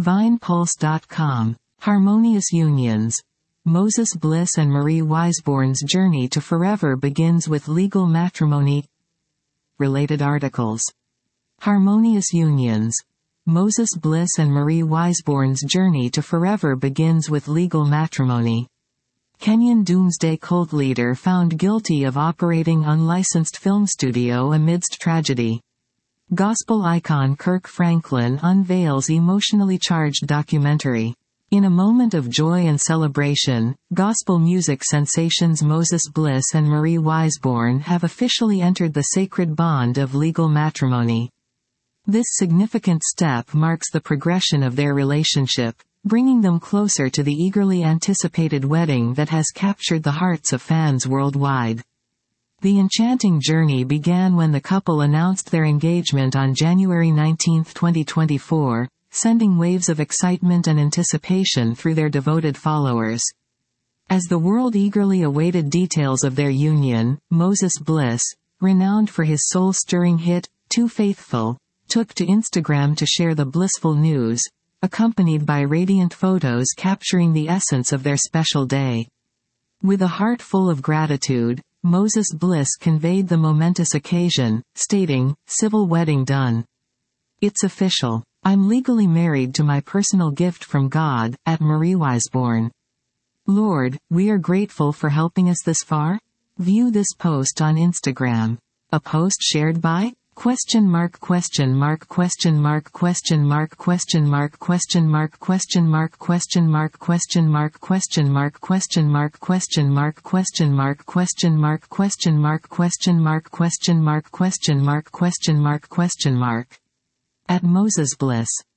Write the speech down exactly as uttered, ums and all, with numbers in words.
Vine Pulse dot com. Harmonious unions. Moses Bliss and Marie Wiseborn's journey to forever begins with legal matrimony. Related articles. Harmonious unions. Moses Bliss and Marie Wiseborn's journey to forever begins with legal matrimony. Kenyan doomsday cult leader found guilty of operating unlicensed film studio amidst tragedy. Gospel icon Kirk Franklin unveils emotionally charged documentary. In a moment of joy and celebration, gospel music sensations Moses Bliss and Marie Wiseborn have officially entered the sacred bond of legal matrimony. This significant step marks the progression of their relationship, bringing them closer to the eagerly anticipated wedding that has captured the hearts of fans worldwide. The enchanting journey began when the couple announced their engagement on January nineteenth twenty twenty-four, sending waves of excitement and anticipation through their devoted followers. As the world eagerly awaited details of their union, Moses Bliss, renowned for his soul-stirring hit, Too Faithful, took to Instagram to share the blissful news, accompanied by radiant photos capturing the essence of their special day. With a heart full of gratitude, Moses Bliss conveyed the momentous occasion, stating, "Civil wedding done. It's official. I'm legally married to my personal gift from God, at Marie Wiseborn. Lord, we are grateful for helping us this far." View this post on Instagram. A post shared by Question mark question mark question mark question mark question mark question mark question mark question mark question mark question mark question mark question mark question mark question mark question mark question mark question mark question mark question mark question mark at Moses Bliss.